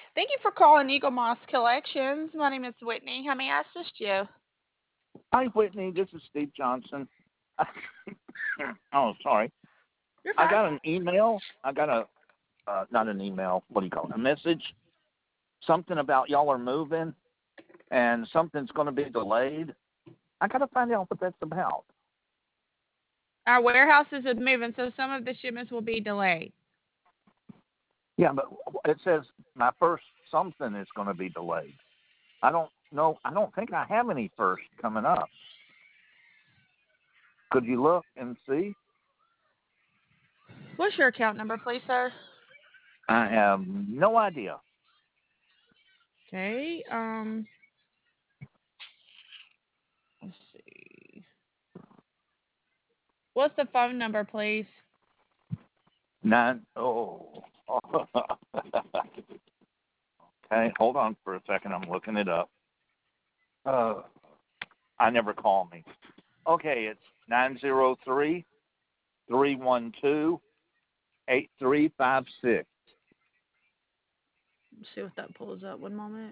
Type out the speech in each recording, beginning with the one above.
Thank you for calling Eagle Moss Collections. My name is Whitney. How may I assist you? Hi, Whitney. This is Steve Johnson. Oh, sorry. You're I fine. got an email. I got not an email. What do you call it? A message. Something about y'all are moving and something's going to be delayed. I got to find out what that's about. Our warehouses are moving, so some of the shipments will be delayed. Yeah, but it says my first something is going to be delayed. I don't know. I don't think I have any first coming up. Could you look and see? What's your account number, please, sir? I have no idea. Okay. Let's see. What's the phone number, please? Nine. Oh. Okay, hold on for a second. I'm looking it up. Uh, I never call me. Okay, it's 903-312-8356. Let's see what that pulls up. One moment.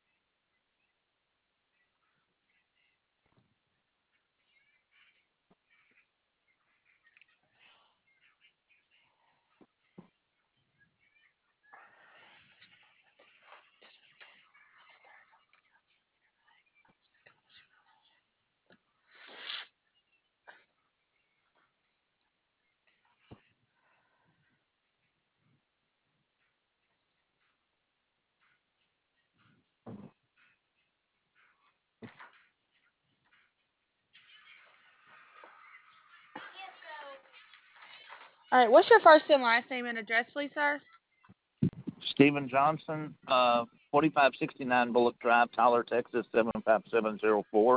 All right. What's your first and last name and address, please, sir? Stephen Johnson, 4569 Bullock Drive, Tyler, Texas, 75704.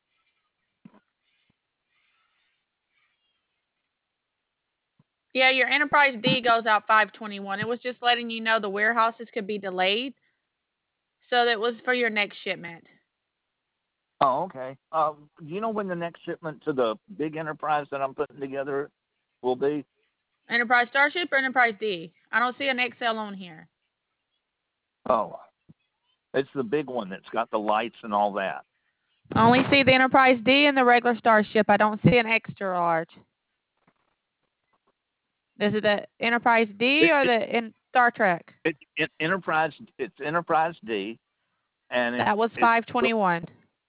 Yeah, your Enterprise D goes out 521. It was just letting you know the warehouses could be delayed, so that was for your next shipment. Oh, okay. Do you know when the next shipment to the big enterprise that I'm putting together will be? Enterprise Starship or Enterprise D? I don't see an XL on here. Oh, it's the big one that's got the lights and all that. I only see the Enterprise D and the regular Starship. I don't see an extra large. Is it the Enterprise D It, or it, the in Star Trek? Enterprise. It's Enterprise D, and That was it's 521.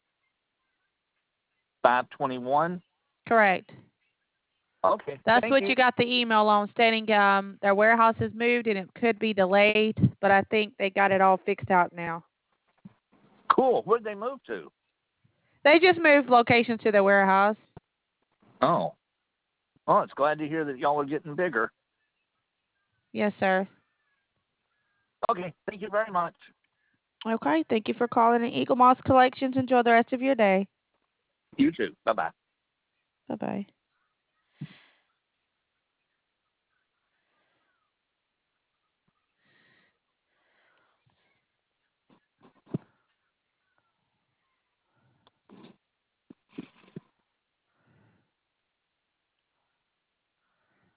521. Correct. Okay, That's thank what you. you got the email on stating their warehouse has moved and it could be delayed, but I think they got it all fixed out now. Cool. Where'd they move to? They just moved locations to their warehouse. Oh, well, it's glad to hear that y'all are getting bigger. Yes, sir. Okay, thank you very much. Okay, thank you for calling in Eagle Moss Collections. Enjoy the rest of your day. You too. Bye bye. Bye-bye.